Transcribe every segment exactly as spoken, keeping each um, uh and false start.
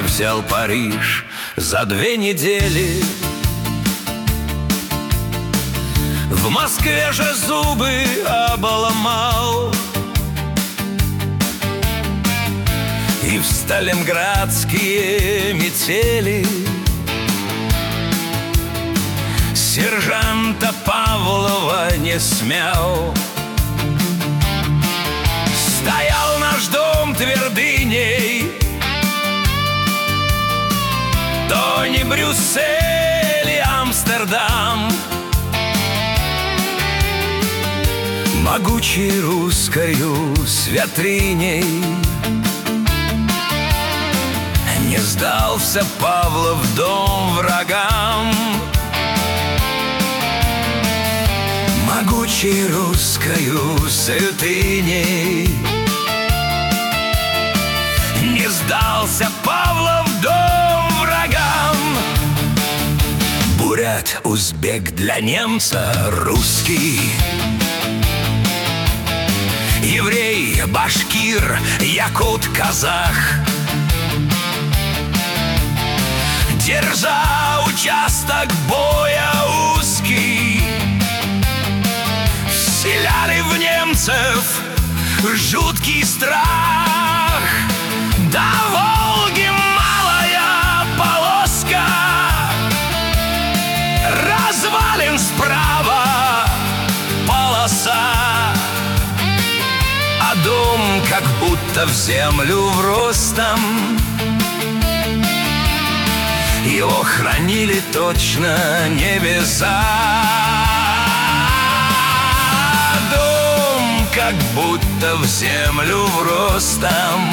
взял Париж за две недели. В Москве же зубы обломал, и в сталинградские метели сержанта Павлова не смял. Стоял наш дом твердыней, то не Брюссель и Амстердам, могучей русскою святриней. Не сдался Павлов дом врагам, могучей русскою святыней. Не сдался Павлов дом врагам. Бурят, узбек для немца русский, еврей, башкир, якут, казах, держа участок боя узкий, вселяли в немцев жуткий страх. До Волги малая полоска, развалин справа полоса, а дом как будто в землю вростом. Его хранили точно небеса. Дом как будто в землю вростом.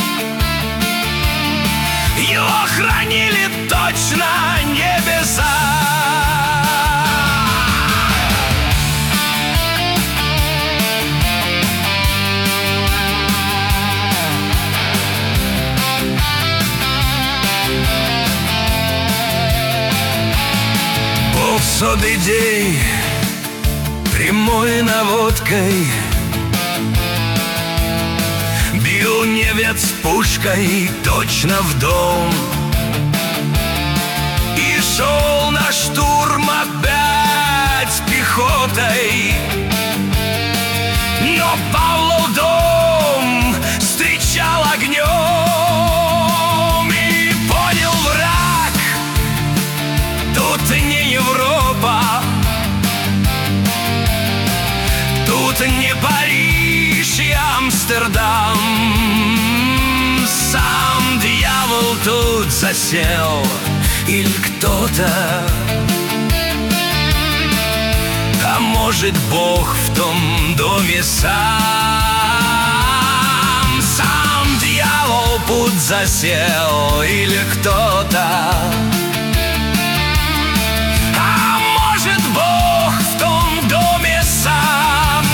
Его хранили точно небеса. Полсотый день прямой наводкой бил невец пушкой точно в дом. И шел на штурм опять пехотой, но Павлов дом встречал огнем. И понял враг, тут не Европа, тут не Париж и Амстердам. Сам дьявол тут засел или кто-то, а может Бог в том доме сам. Сам дьявол тут засел или кто-то, а может Бог в том доме сам.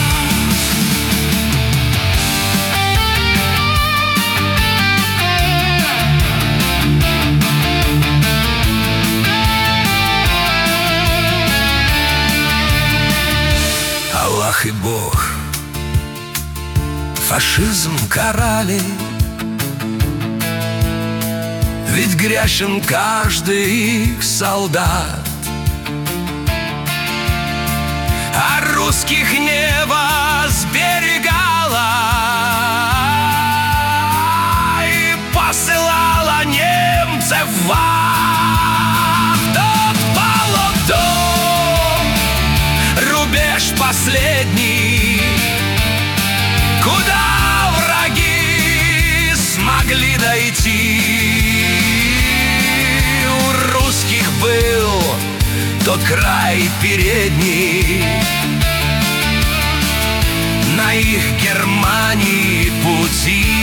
Аллах и Бог фашизм карали, ведь грешен каждый их солдат. А русских небо сберегало и посылало немцев в ад. Тот Павлов дом, рубеж последний, куда враги смогли дойти. У русских был тот край передний, на их Германии пути.